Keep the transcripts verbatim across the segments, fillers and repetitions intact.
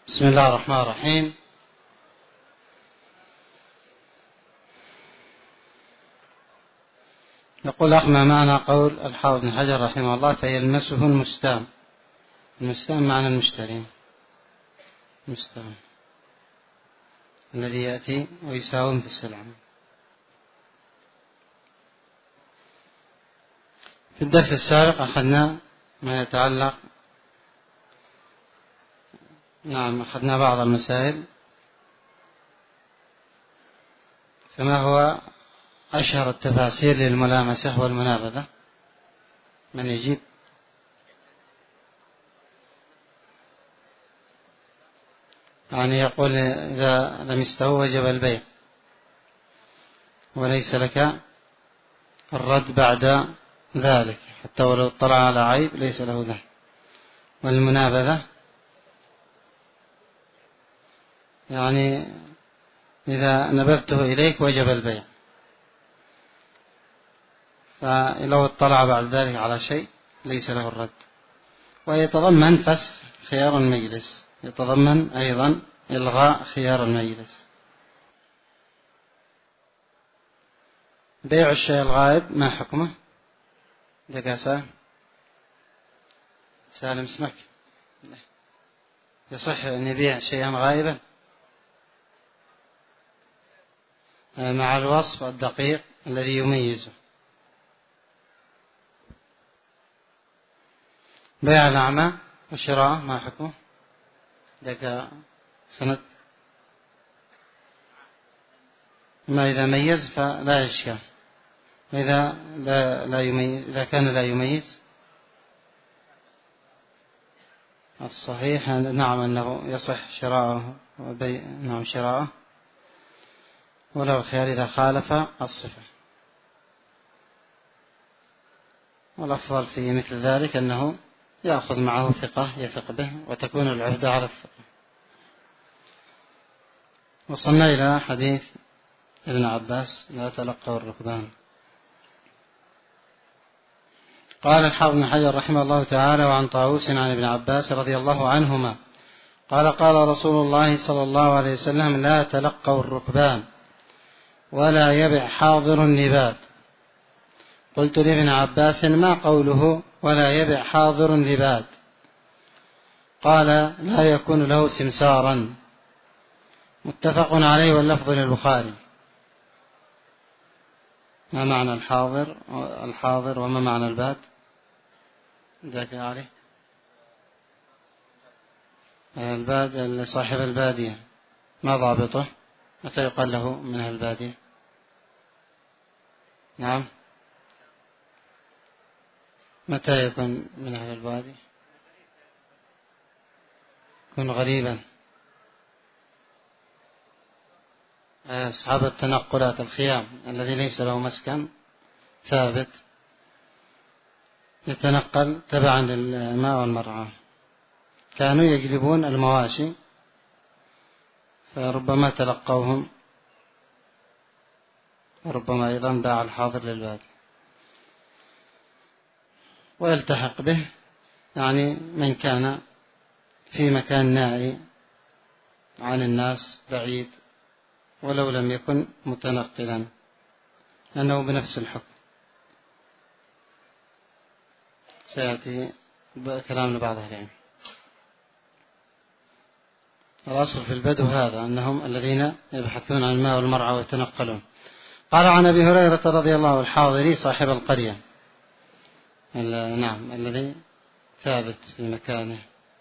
بسم الله الرحمن الرحيم. يقول أخ: ما معنى قول الحافظ بن حجر رحمه الله فيلمسه المستام؟ المستام معنى المشتري، المستام الذي يأتي ويساوم في السلعة. في الدرس السابق أخذنا ما يتعلق نعم أخذنا بعض المسائل. فما هو أشهر التفاسير للملامسة والمنابذة؟ من يجيب؟ يعني يقول إذا لم يستوى وجب البيع وليس لك الرد بعد ذلك حتى ولو اطلع على عيب ليس له ذنب. والمنابذة يعني إذا نبذته إليك وجب البيع، فلو اطلع بعد ذلك على شيء ليس له الرد. ويتضمن فسخ خيار المجلس، يتضمن أيضا إلغاء خيار المجلس. بيع الشيء الغائب ما حكمه؟ دقاسة سالم اسمك، يصح أن يبيع شيئا غائبا مع الوصف الدقيق الذي يميزه. بيع الأعمى وشراء ما حكمه؟ دقا سند ما إذا ميز فلا إشكال، إذا لا لا يميز، إذا كان لا يميز الصحيح نعم أنه يصح شراءه وبيع نعم شراءه، ولو الخيار إذا خالف الصفة. والأفضل في مثل ذلك أنه يأخذ معه ثقة يثق به وتكون العهدة على الثقة. وصلنا إلى حديث ابن عباس: لا تلقوا الركبان. قال الحافظ بن حجر رحمه الله تعالى: وعن طاووس عن ابن عباس رضي الله عنهما قال: قال رسول الله صلى الله عليه وسلم: لا تلقوا الركبان ولا يبع حاضر النبات. قلت لابن عباس: ما قوله ولا يبع حاضر النبات؟ قال: لا يكون له سمسارا. متفق عليه واللفظ للبخاري. ما معنى الحاضر الحاضر وما معنى الباد؟ ذاك عليه الباد لصاحب البادية، ما ضابطه؟ متى يقال له من أهل البادية؟ نعم، متى يكون من أهل البادية؟ يكون غريبا. أصحاب التنقلات الخيام الذي ليس له مسكن ثابت يتنقل تبعا للماء والمرعى، كانوا يجلبون المواشي فربما تلقوهم، وربما أيضا باع الحاضر للبادي. ويلتحق به يعني من كان في مكان نائي عن الناس بعيد ولو لم يكن متنقلا، لأنه بنفس الحكم. سيأتي كلام لبعض أهل العلم. الأصل في البدو هذا أنهم الذين يبحثون عن الماء والمرعى ويتنقلون. قال: عن أبي هريرة رضي الله عنه الحاضري صاحب القرية، نعم الذي ثابت في مكانه.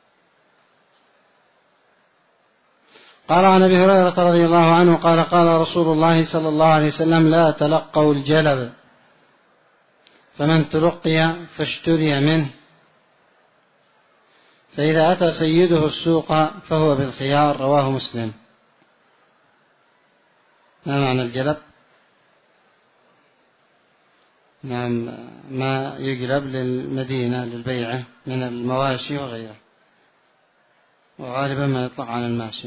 قال: عن أبي هريرة رضي الله عنه قال: قال رسول الله صلى الله عليه وسلم: لا تلقوا الجلب، فمن تلقي فاشتري منه، فإذا أتى سيده السوق فهو بالخيار. رواه مسلم. ما معنى الجلب؟ نعم، ما يجلب للمدينة للبيعة من المواشي وغيره، وغالبا ما يطلق عن الماشي.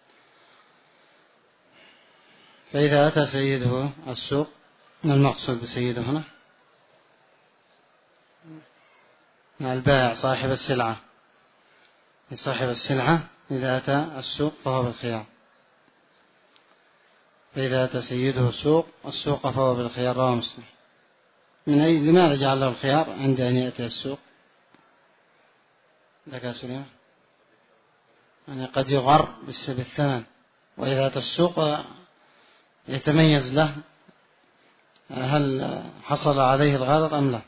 فإذا أتى سيده السوق، ما المقصود بسيده هنا؟ البائع صاحب السلعة. لصاحب السلعة إذا أتى السوق فهو بالخيار، فإذا أتى سيده السوق السوق فهو بالخيار. رواه مسلم. من أي لماذا جعل له الخيار عند أن يأتي السوق؟ ذكى سليمان يعني قد يغر بالثمن، وإذا أتى السوق يتميز له هل حصل عليه الغرض أم لا.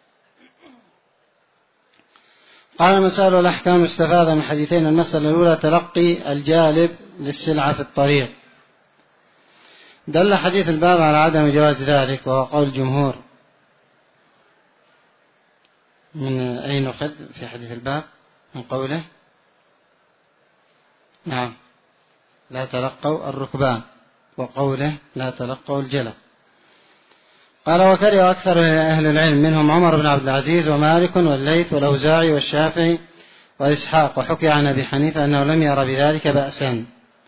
قال مسائل الأحكام استفاد من حديثين. المسألة الأولى تلقي الجالب للسلعة في الطريق. دل حديث الباب على عدم جواز ذلك، وهو قول الجمهور. من أين نأخذ في حديث الباب؟ من قوله نعم لا تلقوا الركبان، وقوله لا تلقوا الجلب. قال وكره أكثر أهل العلم منهم عمر بن عبد العزيز ومالك والليث والأوزاعي والشافعي وإسحاق، وحكي عن أبي حنيفة أنه لم ير بذلك بأسا،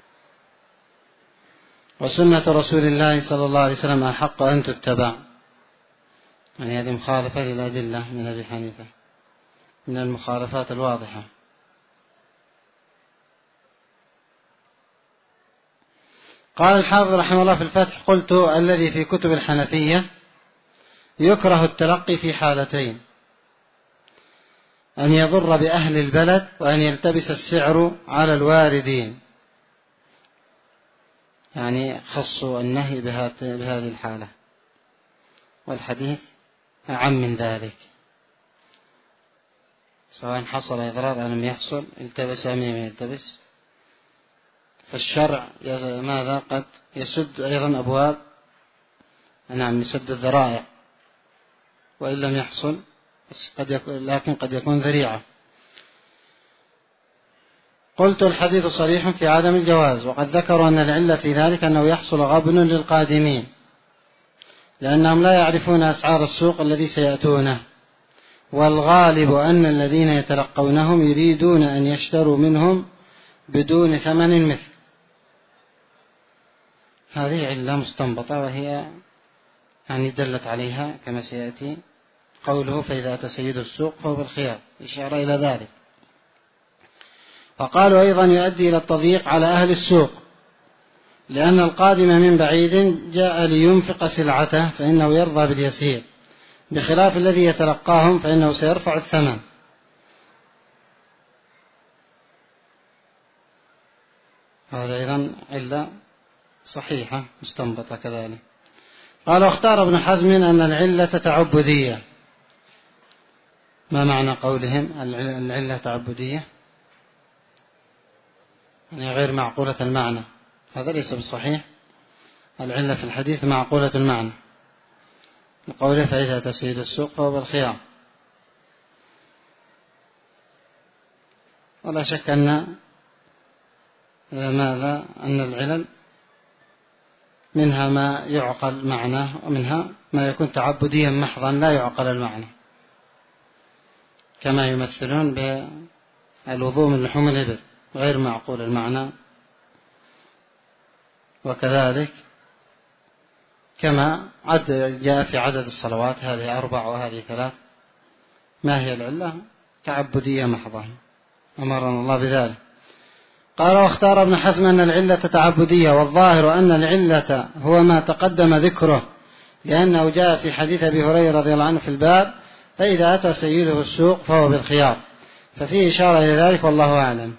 وسنة رسول الله صلى الله عليه وسلم أحق أن تتبع. يعني هذه مخالفة للأدلة من أبي حنيفة، من المخالفات الواضحة. قال الحافظ رحمه الله في الفتح: قلت الذي في كتب الحنفية يكره التلقي في حالتين: أن يضر بأهل البلد، وأن يلتبس السعر على الواردين. يعني خصوا النهي بهذه الحالة، والحديث أعم من ذلك، سواء حصل إضرار أو لم يحصل، التبس أم لم يلتبس. فالشرع ماذا قد يسد أيضا أبواب، نعم يسد الذرائع، وإن لم يحصل قد يكون، لكن قد يكون ذريعة. قلت الحديث صريح في عدم الجواز، وقد ذكروا أن العلة في ذلك أنه يحصل غبن للقادمين، لأنهم لا يعرفون أسعار السوق الذي سيأتونه، والغالب أن الذين يتلقونهم يريدون أن يشتروا منهم بدون ثمن مثل. هذه علة مستنبطة، وهي يعني دلت عليها كما سيأتي قوله: فإذا أتى سيد السوق فهو بالخيار، إشارة إلى ذلك. وقالوا أيضا يؤدي إلى التضييق على أهل السوق، لأن القادم من بعيد جاء لينفق سلعته فإنه يرضى باليسير، بخلاف الذي يتلقاهم فإنه سيرفع الثمن. هذا أيضا علة صحيحة مستنبطة كذلك. قال: واختار ابن حزم أن العلة تعبدية. ما معنى قولهم العلة تعبدية؟ يعني غير معقولة المعنى، هذا ليس بالصحيح. العلة في الحديث معقولة المعنى، لقوله: فإذا تسيد السوق فهو بالخيار. ولا شك أن ماذا أن العلل منها ما يعقل معناه، ومنها ما يكون تعبديا محضا لا يعقل المعنى، كما يمثلون بالوضوء من لحوم الإبل غير معقول المعنى، وكذلك كما عد جاء في عدد الصلوات، هذه أربع وهذه ثلاث. ما هي العلة؟ تعبدية محضة، أمرنا الله بذلك. قال: واختار ابن حزم أن العلة تعبدية، والظاهر أن العلة هو ما تقدم ذكره، لأنه جاء في حديث أبي هريرة رضي الله عنه في الباب: فإذا أتى سيده السوق فهو بالخيار، ففيه إشارة إلى ذلك، والله أعلم.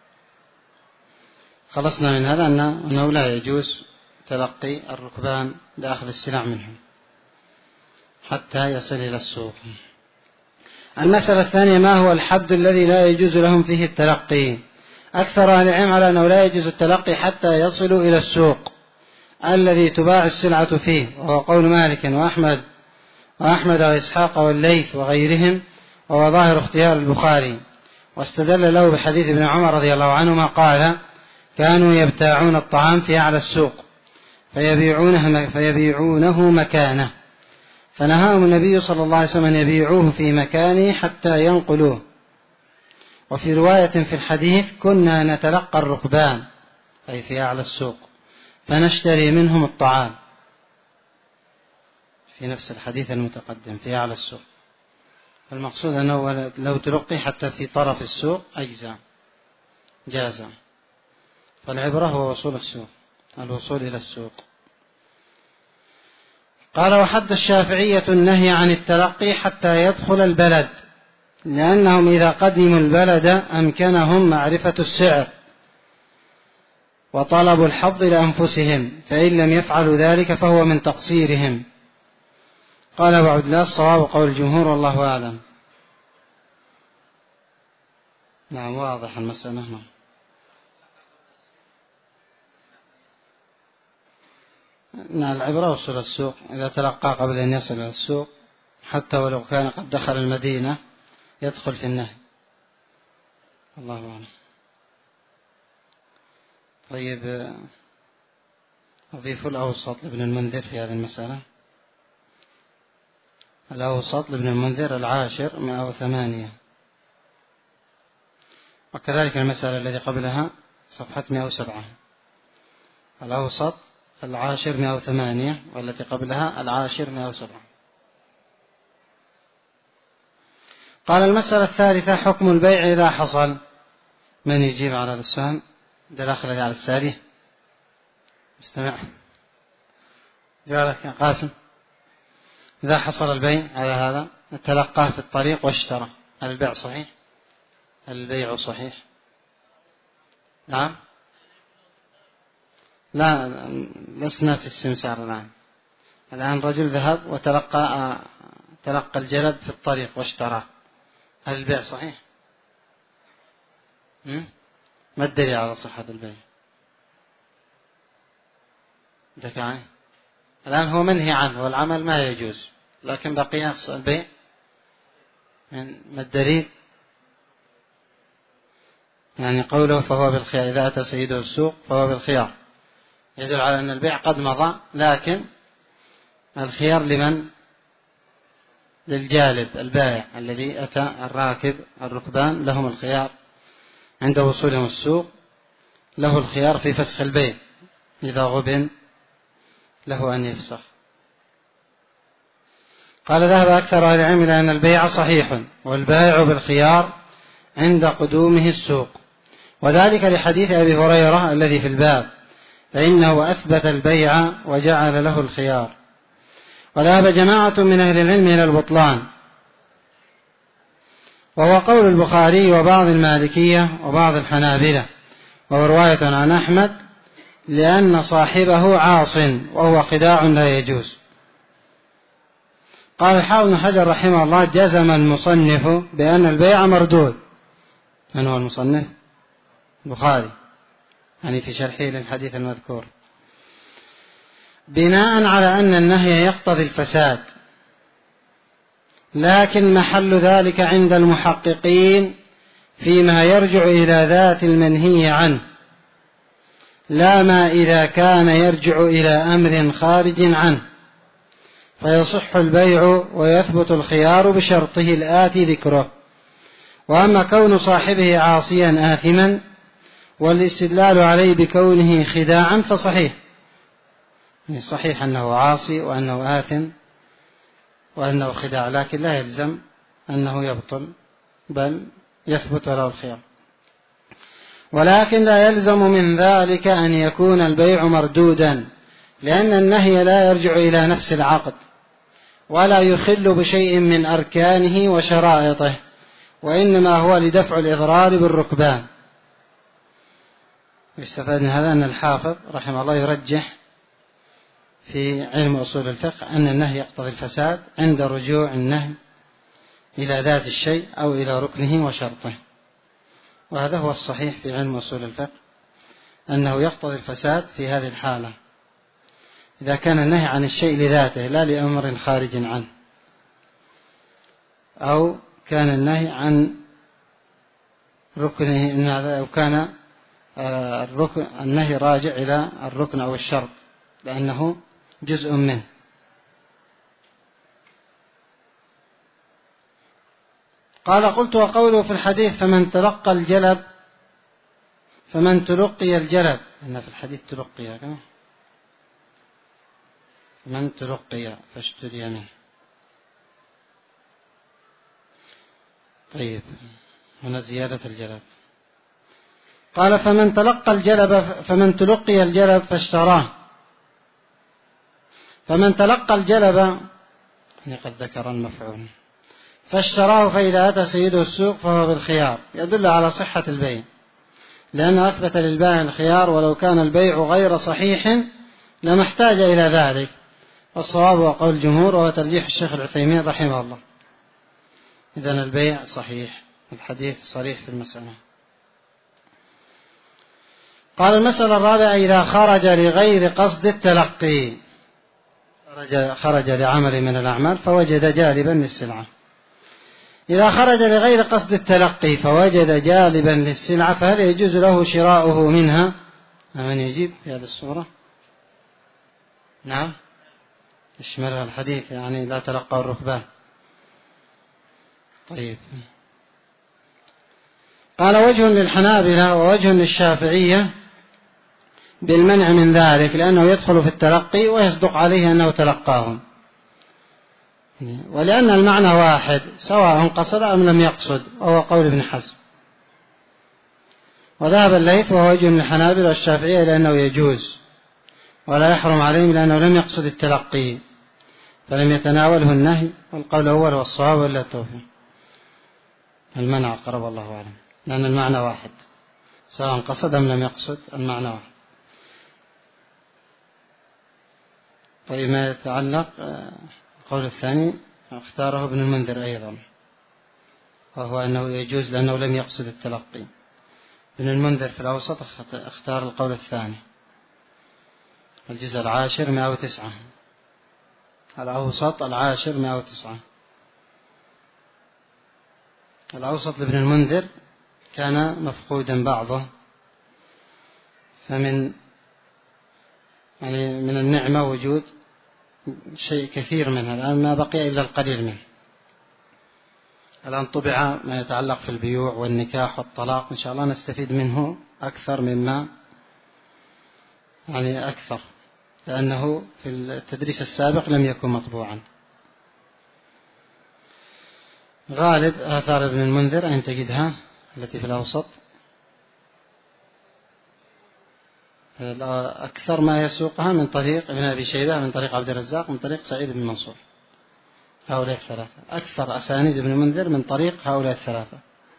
خلصنا من هذا أنه لا يجوز تلقي الركبان لأخذ السلع منهم حتى يصل إلى السوق. المسألة الثانية: ما هو الحد الذي لا يجوز لهم فيه التلقي؟ أكثر أهل العلم على أنه لا يجوز التلقي حتى يصلوا إلى السوق الذي تباع السلعة فيه، وهو قول مالك وأحمد وأحمد وإسحاق والليث وغيرهم، وهو ظاهر اختيار البخاري، واستدل له بحديث ابن عمر رضي الله عنهما قال: كانوا يبتاعون الطعام في أعلى السوق فيبيعونه, فيبيعونه مكانه، فنهاهم النبي صلى الله عليه وسلم أن يبيعوه في مكانه حتى ينقلوه. وفي رواية في الحديث: كنا نتلقى الركبان، أي في أعلى السوق، فنشتري منهم الطعام، في نفس الحديث المتقدم في أعلى السوق. المقصود أنه لو تلقي حتى في طرف السوق أجزاء، جاز. فالعبرة هو وصول السوق، الوصول إلى السوق. قال: وحد الشافعية النهي عن التلقي حتى يدخل البلد، لأنهم إذا قدموا البلد أمكنهم معرفة السعر وطلب الحظ لأنفسهم، فإن لم يفعلوا ذلك فهو من تقصيرهم. قال أبو عبد الله: الصواب قول الجمهور والله أعلم. نعم، واضح المسألة. نعم، العبرة وصول السوق، إذا تلقى قبل أن يصل إلى السوق حتى ولو كان قد دخل المدينة يدخل في النهي. الله أعلم. طيب، أضيف الأوسط لابن المنذر في هذه المسألة. الأوسط لابن المنذر العاشر مئة وثمانية، وكذلك المسألة التي قبلها صفحة مئة وسبعة. الأوسط العاشر مئة وثمانية، والتي قبلها العاشر مئة وسبعة. قال: المسألة الثالثة: حكم البيع إذا حصل. من يجيب على السؤال؟ داخل على السارية. استمع. جوابك يا قاسم. إذا حصل البيع على هذا، تلقاه في الطريق واشترى، البيع صحيح؟ البيع صحيح. نعم. لا، لسنا في السمسار الآن. الآن رجل ذهب وتلقى تلقى الجلب في الطريق واشتراه، هل البيع صحيح؟ ما الدليل على صحة البيع؟ دكاني. الآن هو منهي عنه والعمل ما يجوز، لكن بقي البيع. ما الدليل؟ يعني قوله فهو بالخيار، إذا أتى سيده السوق فهو بالخيار، يدل على أن البيع قد مضى، لكن الخيار لمن؟ للجالب البائع الذي أتى، الراكب الركبان لهم الخيار عند وصولهم السوق، له الخيار في فسخ البيع، إذا غبن له أن يفسخ. قال: ذهب أكثر أهل العلم إلى أن البيع صحيح والبائع بالخيار عند قدومه السوق، وذلك لحديث أبي هريرة الذي في الباب، فإنه أثبت البيع وجعل له الخيار. وذهب جماعة من أهل العلم إلى البطلان، وهو قول البخاري وبعض المالكية وبعض الحنابلة، وهو رواية عن أحمد، لأن صاحبه عاص وهو خداع لا يجوز. قال الحافظ بن حجر رحمه الله: جزم المصنف بأن البيع مردود. من هو المصنف؟ البخاري، يعني في شرحه للحديث المذكور، بناء على أن النهي يقتضي الفساد، لكن محل ذلك عند المحققين فيما يرجع إلى ذات المنهي عنه، لا ما إذا كان يرجع إلى أمر خارج عنه، فيصح البيع ويثبت الخيار بشرطه الآتي ذكره. وأما كون صاحبه عاصيا آثما والاستدلال عليه بكونه خداعا فصحيح، يعني صحيح أنه عاصي وأنه آثم وأنه خداع، لكن لا يلزم أنه يبطل، بل يثبت له الخيار. ولكن لا يلزم من ذلك أن يكون البيع مردودا، لأن النهي لا يرجع إلى نفس العقد ولا يخل بشيء من أركانه وشرائطه، وإنما هو لدفع الإضرار بالركبان. يستفاد من هذا أن الحافظ رحمه الله يرجح في علم أصول الفقه أن النهي يقتضي الفساد عند رجوع النهي إلى ذات الشيء أو إلى ركنه وشرطه، وهذا هو الصحيح في علم أصول الفقه، أنه يقتضي الفساد في هذه الحالة إذا كان النهي عن الشيء لذاته لا لأمر خارج عنه، أو كان النهي عن ركنه، أو كان الركن النهي راجع إلى الركن أو الشرط لأنه جزء منه. قال: قلت: وقوله في الحديث فمن تلقى الجلب، فمن تلقي الجلب، إن في الحديث تلقي، من تلقي فاشتري منه. طيب، هنا زيادة الجلب. قال فمن تلقى الجلب فمن تلقي الجلب فاشتراه فمن تلقى الجلب يعني قد ذكر المفعول فاشتراه فإذا أتى سيده السوق فهو بالخيار، يدل على صحة البيع لأنه أثبت للبائع الخيار ولو كان البيع غير صحيح لما احتاج إلى ذلك، والصواب هو قول الجمهور وهو ترجيح الشيخ العثيمين رحمه الله. إذن البيع صحيح، الحديث صريح في المسألة. قال المسألة الرابعة إذا خرج لغير قصد التلقي، خرج لعمل من الأعمال فوجد جالبا للسلعة. إذا خرج لغير قصد التلقي فوجد جالبا للسلعة فهل يجوز له شراؤه منها؟ من يجيب في هذه الصورة؟ نعم يشملها الحديث يعني لا تلقى الركبان. طيب قال وجه للحنابلة ووجه للشافعية بالمنع من ذلك لأنه يدخل في التلقي ويصدق عليه أنه تلقاهم، ولأن المعنى واحد سواء قصد أم لم يقصد، وهو قول ابن حزم. وذهب الليث وهو وجه للحنابلة والشافعية لأنه يجوز ولا يحرم عليهم لأنه لم يقصد التلقي فلم يتناوله النهي، والقول الأول والصواب ولا التوفيق المنع قرب الله أعلم، لأن المعنى واحد سواء قصد أم لم يقصد المعنى واحد. طيب ما يتعلق القول الثاني اختاره ابن المنذر أيضا وهو أنه يجوز لأنه لم يقصد التلقي. ابن المنذر في الأوسط اختار القول الثاني، الجزء العاشر مئة وتسعة، الأوسط العاشر مئة وتسعة. الأوسط لابن المنذر كان مفقودا بعضه، فمن يعني من النعمة وجود شيء كثير منها، الآن ما بقي إلا القليل منه. الآن طبع ما يتعلق في البيوع والنكاح والطلاق، إن شاء الله نستفيد منه أكثر مما يعني أكثر، لأنه في التدريس السابق لم يكن مطبوعا. غالب آثار ابن المنذر أن تجدها التي في الأوسط أكثر ما يسوقها من طريق ابن أبي شيبة من طريق عبد الرزاق من طريق سعيد بن منصور، هؤلاء الثلاثة أكثر أسانيد ابن المنذر من طريق هؤلاء الثلاثة.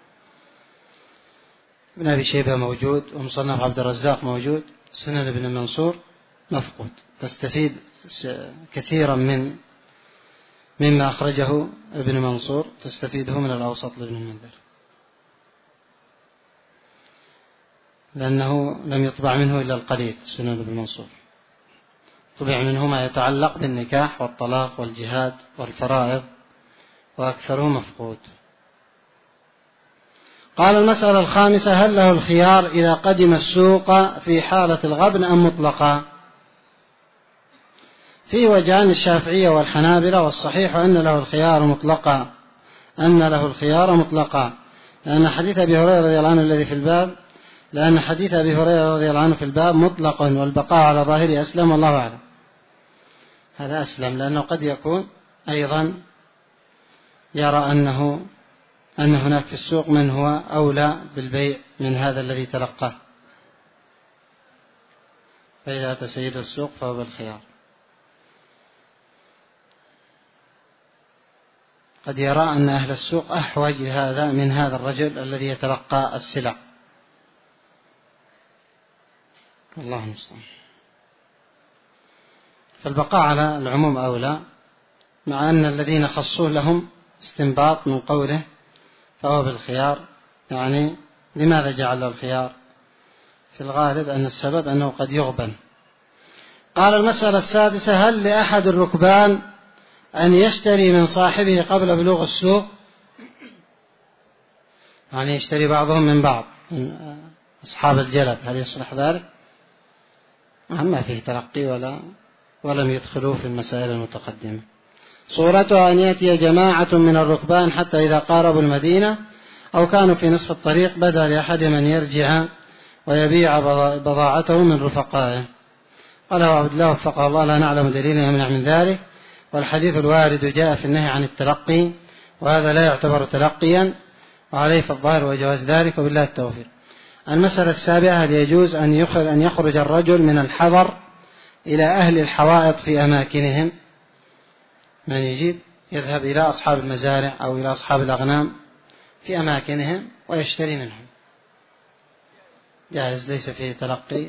ابن أبي شيبة موجود ومصنف عبد الرزاق موجود، سنن ابن منصور مفقود، تستفيد كثيرا من مما أخرجه ابن منصور تستفيده من الأوسط لابن المنذر، لأنه لم يطبع منه إلا القليل. سنن ابن منصور طبع منه ما يتعلق بالنكاح والطلاق والجهاد والفرائض، وأكثره مفقود. قال المسألة الخامسة هل له الخيار إذا قدم السوق في حالة الغبن أم مطلقا؟ في وجهان الشافعية والحنابلة، والصحيح أن له الخيار مطلقا أن له الخيار مطلقا لأن حديث أبي هريرة رضي الله عنه الذي في الباب لأن حديث أبي هريرة رضي الله عنه في الباب مطلق والبقاء على ظاهره أسلم والله أعلم. هذا أسلم لأنه قد يكون أيضا يرى أنه أن هناك في السوق من هو أولى بالبيع من هذا الذي تلقاه، فإذا أتى سيد السوق فهو بالخيار. قد يرى أن أهل السوق أحوج لهذا من هذا الرجل الذي يتلقى السلع، الله المستعان. فالبقاء على العموم أولى، مع أن الذين خصوه لهم استنباط من قوله فهو بالخيار. يعني لماذا جعل له الخيار؟ في الغالب أن السبب أنه قد يغبن. قال المسألة السادسة هل لأحد الركبان أن يشتري من صاحبه قبل بلوغ السوق؟ يعني يشتري بعضهم من بعض من أصحاب الجلب، هل يصلح ذلك؟ ما فيه تلقي ولا ولم يدخلوا في المسائل المتقدمة. صورتها أن يأتي جماعة من الركبان حتى إذا قاربوا المدينة أو كانوا في نصف الطريق بدا لأحد من يرجع ويبيع بضاعته من رفقائه. قال عبد الله وفقه الله لا نعلم دليلا يمنع من ذلك، والحديث الوارد جاء في النهي عن التلقي وهذا لا يعتبر تلقيا، وعليه فالظاهر وجواز ذلك وبالله التوفيق. المسألة السابعة: هل يجوز أن يخرج, أن يخرج الرجل من الحضر إلى أهل الحوائط في أماكنهم؟ من يجيب يذهب إلى أصحاب المزارع أو إلى أصحاب الأغنام في أماكنهم ويشتري منهم، جائز، ليس فيه تلقي،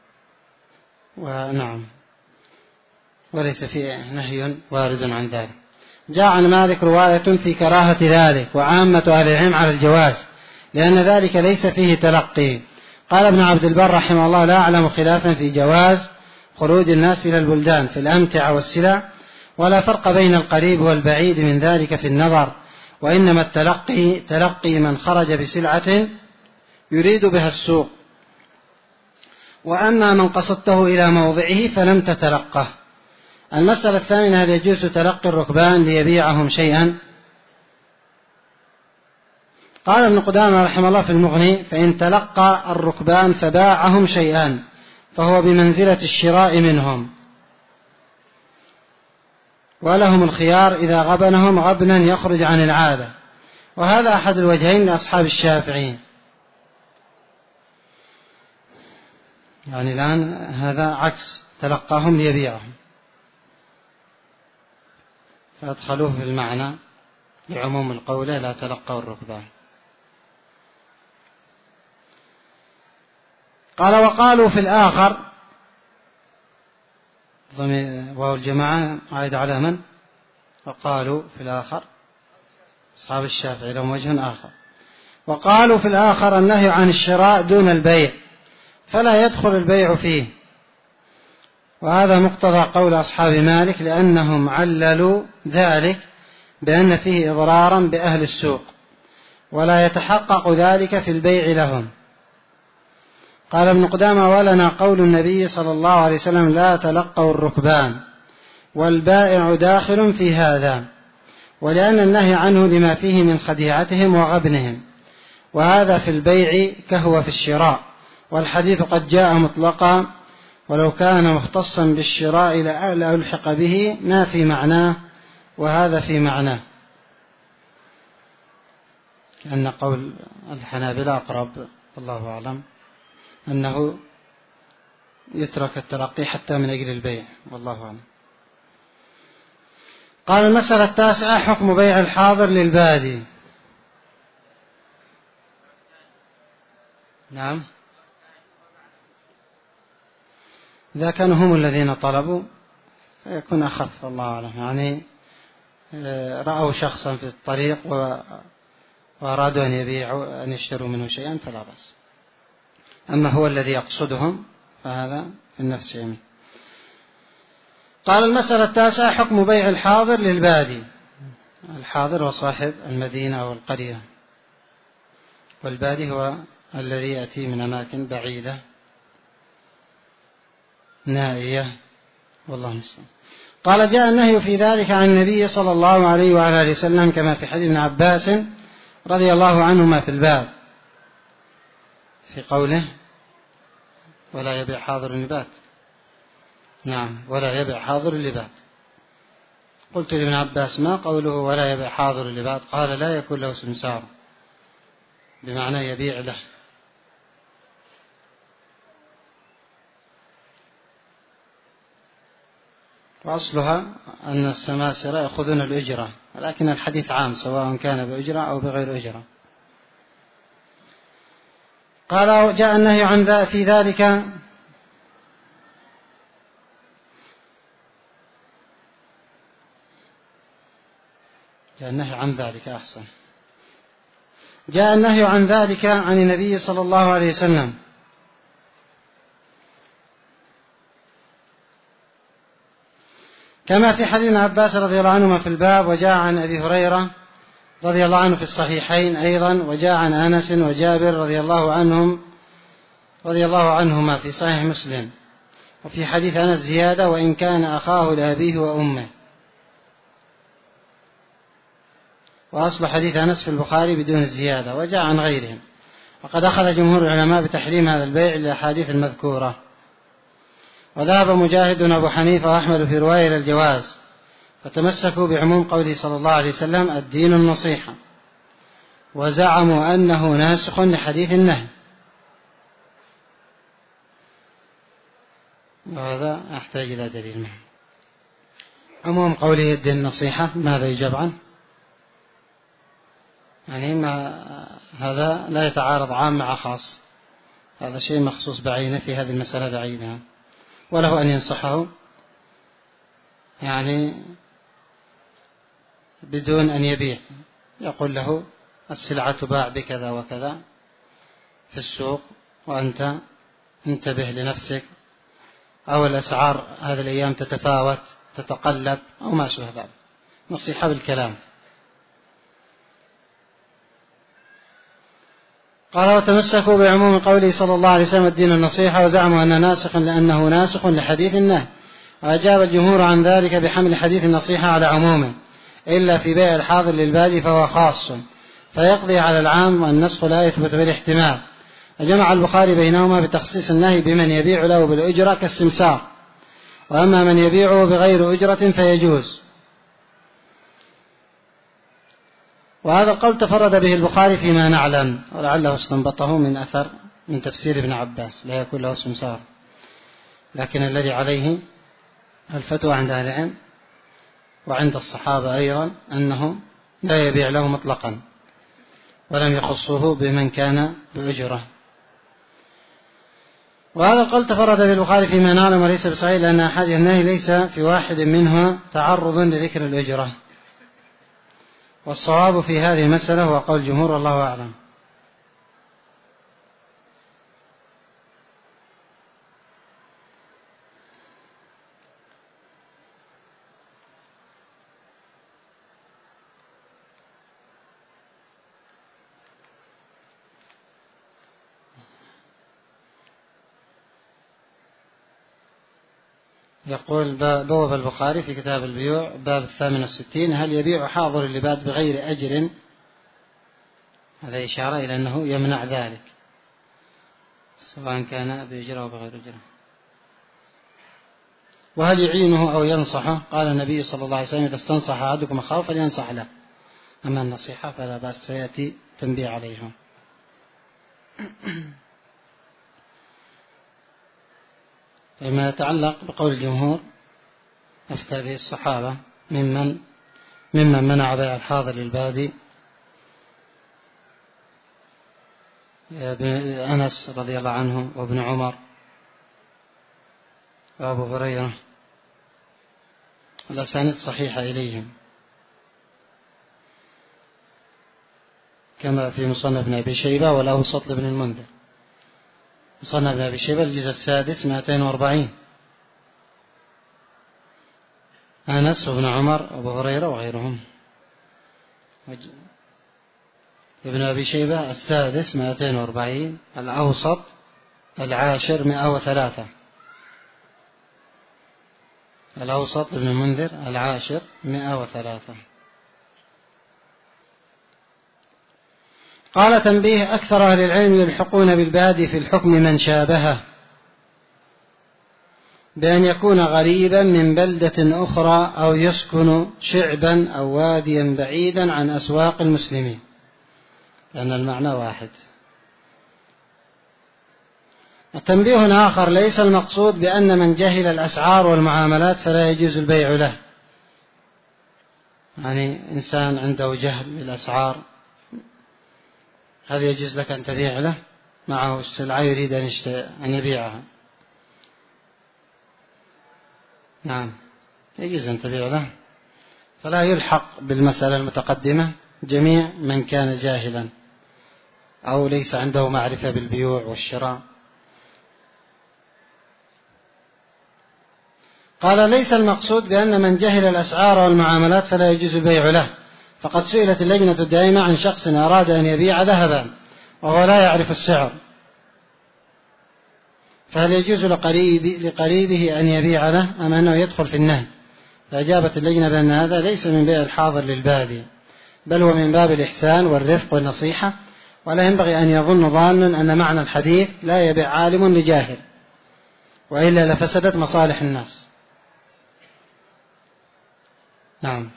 ونعم، وليس فيه نهي وارد عن ذلك. جاء عن مالك رواية في كراهة ذلك، وعامة أهل العلم على الجواز، لأن ذلك ليس فيه تلقي. قال ابن عبد البر رحمه الله: لا أعلم خلافا في جواز خروج الناس إلى البلدان في الأمتعة والسلع، ولا فرق بين القريب والبعيد من ذلك في النظر، وإنما التلقي تلقي من خرج بسلعة يريد بها السوق، وأما من قصدته إلى موضعه فلم تتلقه. المسألة الثامنة: هل يجوز تلقي الركبان ليبيعهم شيئا؟ قال ابن قدامة رحمه الله في المغني: فإن تلقى الركبان فباعهم شيئا فهو بمنزلة الشراء منهم، ولهم الخيار إذا غبنهم غبنا يخرج عن العادة، وهذا أحد الوجهين لأصحاب الشافعي. يعني الآن هذا عكس، تلقاهم ليبيعهم، فأدخلوه في المعنى لعموم القول: لا تلقوا الركبان. قال: وقالوا في الآخر، وهو الجماعة عائد على من؟ وقالوا في الآخر أصحاب الشافعي، لهم وجه آخر. وقالوا في الآخر: النهي عن الشراء دون البيع، فلا يدخل البيع فيه، وهذا مقتضى قول أصحاب مالك، لأنهم عللوا ذلك بأن فيه إضرارا بأهل السوق، ولا يتحقق ذلك في البيع لهم. قال ابن قدامة: ولنا قول النبي صلى الله عليه وسلم: لا تلقوا الركبان، والبائع داخل في هذا، ولأن النهي عنه لما فيه من خديعتهم وغبنهم، وهذا في البيع كهو في الشراء، والحديث قد جاء مطلقا، ولو كان مختصا بالشراء لألحق به ما في معناه، وهذا في معناه، كأن قول الحنابلة أقرب، الله أعلم، أنه يترك التلقي حتى من أجل البيع، والله أعلم. قال: المسألة التاسعة: حكم بيع الحاضر للبادي. نعم، إذا كانوا هم الذين طلبوا فيكون أخف، الله أعلم، يعني رأوا شخصا في الطريق وأرادوا أن يبيعوا أن يشتروا منه شيئا فلا بأس، أما هو الذي يقصدهم فهذا في النفس يمين. قال: المسألة التاسعة: حكم بيع الحاضر للبادي. الحاضر هو صاحب المدينة أو القرية، والبادي هو الذي يأتي من أماكن بعيدة نائية، والله المستعان. قال: جاء النهي في ذلك عن النبي صلى الله عليه وعلى آله وسلم، كما في حديث ابن عباس رضي الله عنهما في الباب، في قوله: ولا يبيع حاضر اللبات. نعم، ولا يبيع حاضر اللبات. قلت لابن عباس: ما قوله ولا يبيع حاضر اللبات؟ قال: لا يكون له سمسار، بمعنى يبيع له. وأصلها أن السماسرة يأخذون الأجرة، ولكن الحديث عام سواء كان بأجرة أو بغير أجرة. قال: جاء النهي عن ذا في ذلك جاء النهي عن ذلك أحسن جاء النهي عن ذلك عن النبي صلى الله عليه وسلم، كما في حديث عباس رضي الله عنهما في الباب، وجاء عن أبي هريرة رضي الله عنه في الصحيحين أيضا، وجاء عن أنس وجابر رضي الله عنهم رضي الله عنهما في صحيح مسلم، وفي حديث أنس زيادة: وإن كان أخاه لأبيه وأمه. وأصل حديث أنس في البخاري بدون الزيادة، وجاء عن غيرهم. وقد أخذ جمهور العلماء بتحريم هذا البيع للأحاديث المذكورة، وذهب مجاهد وأبو حنيفة وأحمد في رواية إلى الجواز، فتمسكوا بعموم قوله صلى الله عليه وسلم: الدين النصيحة، وزعموا أنه ناسخ لحديث النهي، وهذا أحتاج إلى دليل معه. عموم قوله الدين النصيحة ماذا يجاب عنه؟ يعني ما هذا لا يتعارض عام مع خاص، هذا شيء مخصوص بعينه في هذه المسألة بعينها، وله أن ينصحه يعني بدون أن يبيع، يقول له السلعة تباع بكذا وكذا في السوق وأنت انتبه لنفسك، أو الأسعار هذه الأيام تتفاوت تتقلب أو ما شابه ذلك، نصيحة بالكلام. قال وتمسكوا بعموم قوله صلى الله عليه وسلم الدين النصيحة، وزعموا أن ناسخ لأنه ناسخ لحديث النهي، وأجاب الجمهور عن ذلك بحمل حديث النصيحة على عمومه، إلا في بيع الحاضر للبادي فهو خاص فيقضي على العام، والنسخ لا يثبت بالاحتمال. وجمع البخاري بينهما بتخصيص النهي بمن يبيع له بالأجرة كالسمسار، وأما من يبيعه بغير أجرة فيجوز. وهذا القول تفرد به البخاري فيما نعلم، ولعله استنبطه من أثر من تفسير ابن عباس لا يكون له سمسار، لكن الذي عليه الفتوى عند أهل العلم وعند الصحابة أيضا أنه لا يبيع له مطلقا، ولم يخصه بمن كان بأجرة. وهذا القول تفرد به البخاري فيما نعلم وليس بصحيح، لأن أحاديث النهي ليس في واحد منها تعرض لذكر الأجرة، والصواب في هذه المسألة هو قول الجمهور والله أعلم. يقول بواب البخاري في كتاب البيوع باب الثامن والستين: هل يبيع حاضر اللباد بغير أجر؟ هذا إشارة إلى أنه يمنع ذلك سواء كان بأجرة أو بغير أجرة. وهل يعينه أو ينصحه؟ قال النبي صلى الله عليه وسلم: إذا استنصح أحدكم أخاه فلينصح له. أما النصيحة فلا بأس، سيأتي تنبيه عليها. فيما يتعلق بقول الجمهور أفتى به الصحابة ممن ممن منع بيع الحاضر للبادي أنس رضي الله عنه، وابن عمر، وأبو هريرة، الأسانيد صحيحة إليهم، كما في مصنف ابن أبي شيبة والأوسط لابن المنذر. مصنف ابن أبي شيبة الجزء السادس مئتين وأربعين، أنس وابن عمر وأبو هريرة وغيرهم. ابن أبي شيبة السادس مئتين وأربعين، الأوسط العاشر مئة وثلاثة، الأوسط ابن المنذر العاشر مئة وثلاثة. قال: تنبيه: أكثر أهل العلم يلحقون بالبادي في الحكم من شابهه بأن يكون غريبا من بلدة أخرى أو يسكن شعبا أو واديا بعيدا عن أسواق المسلمين، لأن المعنى واحد. تنبيه آخر: ليس المقصود بأن من جهل الأسعار والمعاملات فلا يجوز البيع له، يعني إنسان عنده جهل بالأسعار، هل يجوز لك أن تبيع له؟ معه السلعة يريد أن يبيعها، نعم يجوز أن تبيع له، فلا يلحق بالمسألة المتقدمة جميع من كان جاهلا أو ليس عنده معرفة بالبيوع والشراء. قال: ليس المقصود بأن من جهل الأسعار والمعاملات فلا يجوز البيع له، فقد سئلت اللجنة الدائمة عن شخص أراد أن يبيع ذهبا وهو لا يعرف السعر، فهل يجوز لقريب لقريبه أن يبيع له أم أنه يدخل في النهي؟ فأجابت اللجنة بأن هذا ليس من بيع الحاضر للبادي، بل هو من باب الإحسان والرفق والنصيحة، ولا ينبغي أن يظن ظان أن معنى الحديث لا يبيع عالم لجاهل، وإلا لفسدت مصالح الناس. نعم.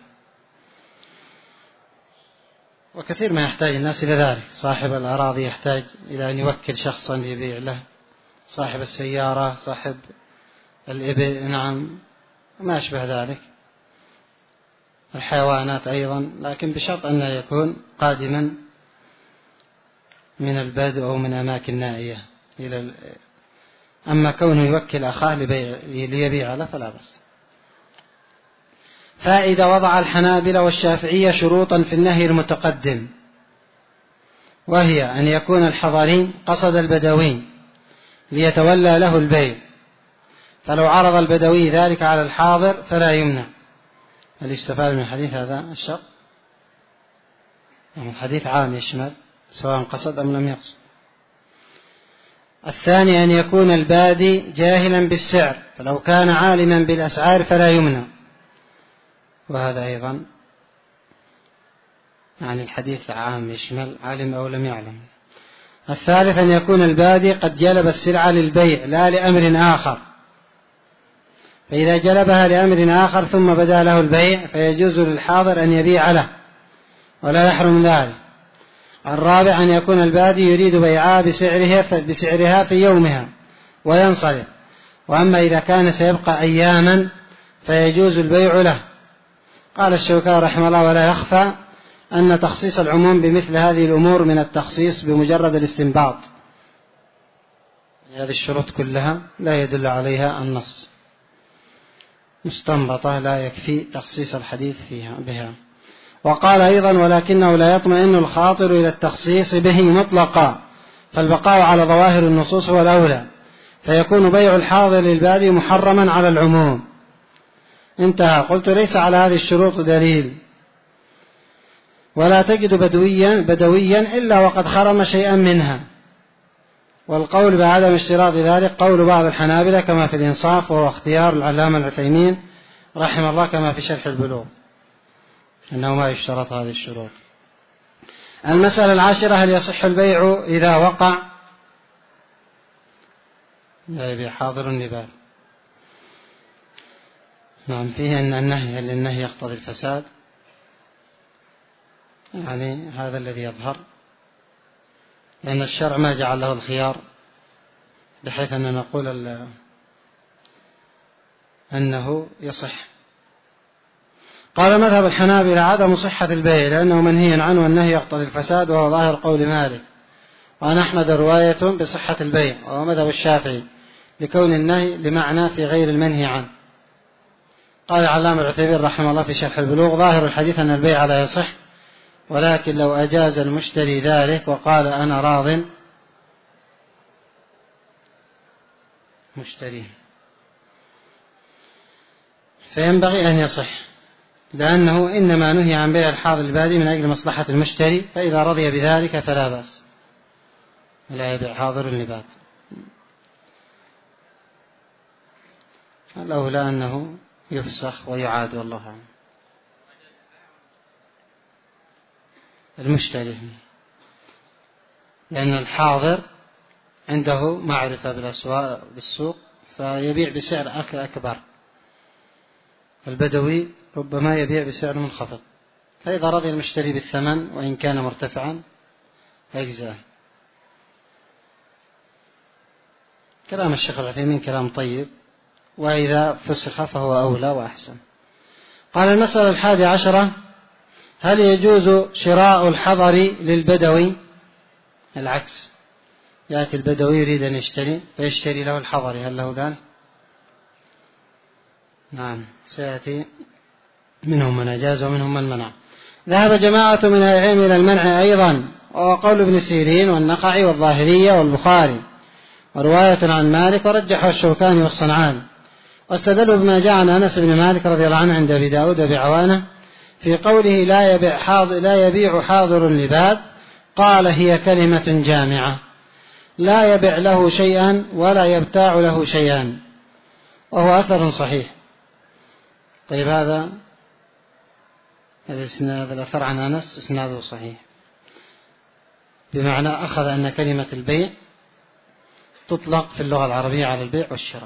وكثير ما يحتاج الناس إلى ذلك، صاحب الأراضي يحتاج إلى أن يوكل شخصا يبيع له، صاحب السيارة، صاحب الإبل، نعم، ما أشبه ذلك، الحيوانات أيضا، لكن بشرط أن يكون قادما من البادو أو من أماكن نائية إلى ال... أما كونه يوكل أخاه لبيع ليبيع له فلا بأس. فإذا وضع الحنابلة والشافعية شروطا في النهي المتقدم، وهي أن يكون الحضري قصد البدوي ليتولى له البيع، فلو عرض البدوي ذلك على الحاضر فلا يمنع. هل يستفاد من الحديث هذا الشرط؟ يعني الحديث عام يشمل سواء قصد أم لم يقصد. الثاني أن يكون البادي جاهلا بالسعر، فلو كان عالما بالأسعار فلا يمنع، وهذا أيضا يعني الحديث عام يشمل عالم أو لم يعلم. الثالث أن يكون البادي قد جلب السلعة للبيع لا لأمر آخر، فإذا جلبها لأمر آخر ثم بدا له البيع فيجوز للحاضر أن يبيع له ولا يحرم ذلك. الرابع أن يكون البادي يريد بيعها بسعرها بسعرها في يومها وينصرف، وأما إذا كان سيبقى أياما فيجوز البيع له. قال الشوكاني رحمه الله: ولا يخفى أن تخصيص العموم بمثل هذه الأمور من التخصيص بمجرد الاستنباط، هذه الشروط كلها لا يدل عليها النص، مستنبطة لا يكفي تخصيص الحديث فيها بها. وقال أيضا: ولكنه لا يطمئن الخاطر إلى التخصيص به مطلقا، فالبقاء على ظواهر النصوص هو الأولى، فيكون بيع الحاضر للبادي محرما على العموم. انتهى. قلت: ليس على هذه الشروط دليل، ولا تجد بدويا, بدويا إلا وقد خرم شيئا منها، والقول بعدم اشتراط ذلك قول بعض الحنابلة كما في الإنصاف، وهو اختيار العلامة العثيمين رحمه الله كما في شرح البلوغ، أنه ما يشترط هذه الشروط. المسألة العاشرة: هل يصح البيع إذا وقع؟ لا يبيع حاضر لباد. نعم، فيه أن النهي هل النهي يقتضي الفساد، يعني هذا الذي يظهر، لأن الشرع ما جعل له الخيار بحيث أن نقول أنه يصح. قال: مذهب الحنابلة عدم صحة البيع لأنه منهي عنه، والنهي يقتضي الفساد، وهو ظاهر قول مالك. وعن أحمد رواية بصحة البيع، وهو مذهب الشافعي لكون النهي لمعنى في غير المنهي عنه. قال علامة العثيمين رحمه الله في شرح البلوغ: ظاهر الحديث أن البيع لا يصح، ولكن لو أجاز المشتري ذلك وقال أنا راض مشتري فينبغي أن يصح، لأنه إنما نهي عن بيع الحاضر البادي من أجل مصلحة المشتري، فإذا رضي بذلك فلا بأس، لا يبيع حاضر لباد. الأولى أنه يفسخ ويعاد، والله عنه. المشتري، لأن الحاضر عنده معرفة بالأسواق بالسوق فيبيع بسعر أكبر، البدوي ربما يبيع بسعر منخفض، فإذا رضي المشتري بالثمن وإن كان مرتفعا يجزاه. كلام الشيخ العثيمين كلام طيب، وإذا فسخ فهو أولى وأحسن. قال: المسألة الحادية عشرة: هل يجوز شراء الحضر للبدوي؟ العكس، يأتي البدوي يريد أن يشتري فيشتري له الحضر، هل له ذلك؟ نعم، سيأتي منهم من أجاز ومنهم من منع. ذهب جماعة من العلم إلى المنع أيضا، وهو قول ابن سيرين والنقعي والظاهرية والبخاري، ورواية عن مالك، ورجحه الشوكاني والصنعاني، واستدلوا بما جاء عن أنس بن مالك رضي الله عنه عند أبي داود بعوانة في قوله لا يبيع حاضر, لا يبيع حاضر لباد، قال: هي كلمة جامعة، لا يبيع له شيئا ولا يبتاع له شيئا، وهو أثر صحيح. طيب، هذا الإسناد الأثر عن أنس إسناده صحيح، بمعنى أخذ أن كلمة البيع تطلق في اللغة العربية على البيع والشراء.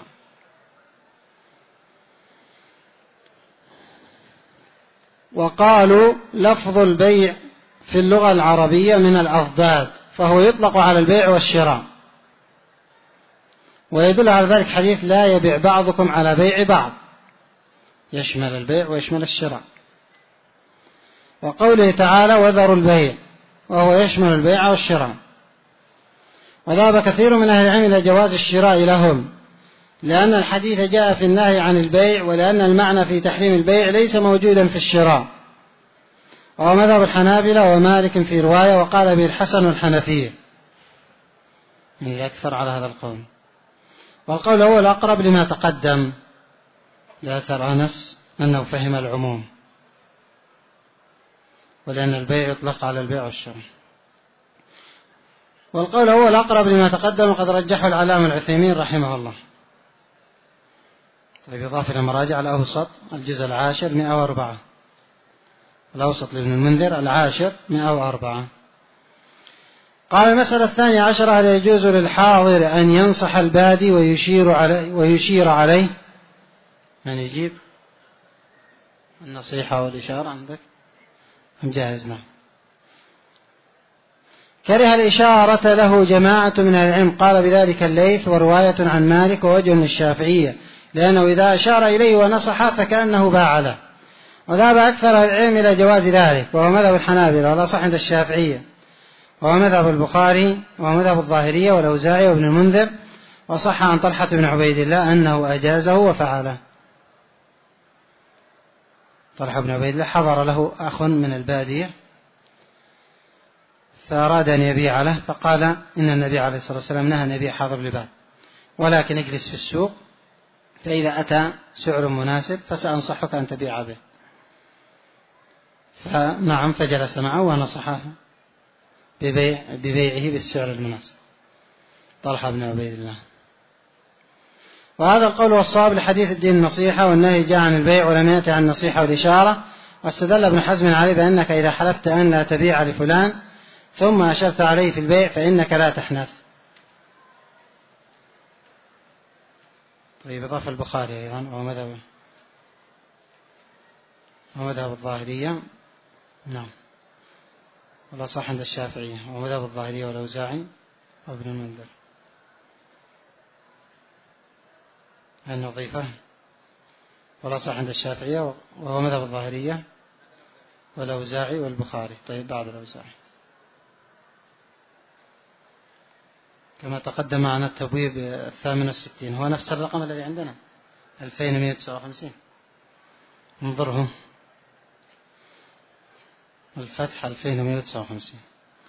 وقالوا لفظ البيع في اللغة العربية من الأضداد، فهو يطلق على البيع والشراء، ويدل على ذلك حديث لا يبيع بعضكم على بيع بعض، يشمل البيع ويشمل الشراء. وقوله تعالى وذروا البيع، وهو يشمل البيع والشراء. وذهب كثير من أهل العلم إلى جواز الشراء لهم، لأن الحديث جاء في النهي عن البيع، ولأن المعنى في تحريم البيع ليس موجودا في الشراء. وهو مذهب الحنابلة ومالك في رواية، وقال به الحسن والحنفية، يعني أكثر على هذا القول. والقول هو الأقرب لما تقدم لأثر أنس أنه فهم العموم، ولأن البيع يطلق على البيع والشراء. والقول هو الأقرب لما تقدم، وقد رجحه العلامة العثيمين رحمه الله. بالإضافة إلى مراجع الأوسط الجزء العاشر مئة وأربعة، الأوسط لابن المنذر العاشر مئة وأربعة. قال المسألة الثانية عشرة: هل يجوز للحاضر أن ينصح البادي ويشير عليه ويشير عليه؟ من يجيب النصيحة والإشارة عندك؟ هم جاهز؟ نعم. كره الإشارة له جماعة من العلم، قال بذلك الليث ورواية عن مالك ووجه من الشافعية، لأنه إذا أشار إليه ونصح فكأنه باع له. وذهب أكثر العلم إلى جواز ذلك، وهو مذهب الحنابلة والأصح عند الشافعية، وهو مذهب البخاري، وهو مذهب الظاهرية والأوزاعي وابن المنذر. وصح عن طلحة بن عبيد الله أنه أجازه وفعله. طلحة بن عبيد الله حضر له أخ من البادية فأراد أن يبيع له، فقال إن النبي عليه الصلاة والسلام نهى أن يبيع حاضر لباد، ولكن اجلس في السوق، فإذا أتى سعر مناسب فسأنصحك أن تبيع به. فنعم، فجلس معه ونصحه ببيع ببيعه بالسعر المناسب، طلحة بن عبيد الله. وهذا القول والصواب لحديث الدين النصيحة، والنهي جاء عن البيع ولم يأتي عن النصيحة والإشارة. واستدل ابن حزم عليه بأنك إذا حلفت أن لا تبيع لفلان ثم أشرت عليه في البيع فإنك لا تحنث. طيب، إضافة البخاري أيضا وهو مذهب ومذهب الظاهرية، نعم، ولا صح عند الشافعية، ومذهب الظاهرية والأوزاعي وابن المنذر. هل نضيفه؟ ولا صح عند الشافعية، وهو مذهب الظاهرية والأوزاعي والبخاري. طيب، بعد الأوزاعي كما تقدم معنا التبويب الثامن والستين، هو نفس الرقم الذي عندنا ألفين ومئة وتسعة وخمسين. انظره، الفتح ألفين ومئة وتسعة وخمسين.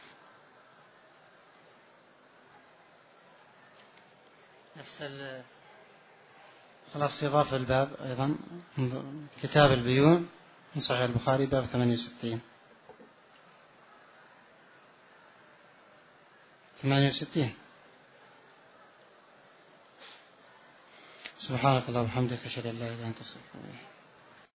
نفس ال خلاص، إضافة الباب أيضا، كتاب البيوع من صحيح البخاري باب ثمانية وستين ثمانية وستين. سبحانك اللهم وبحمدك، أشهد أن لا إله إلا أنت، أستغفرك.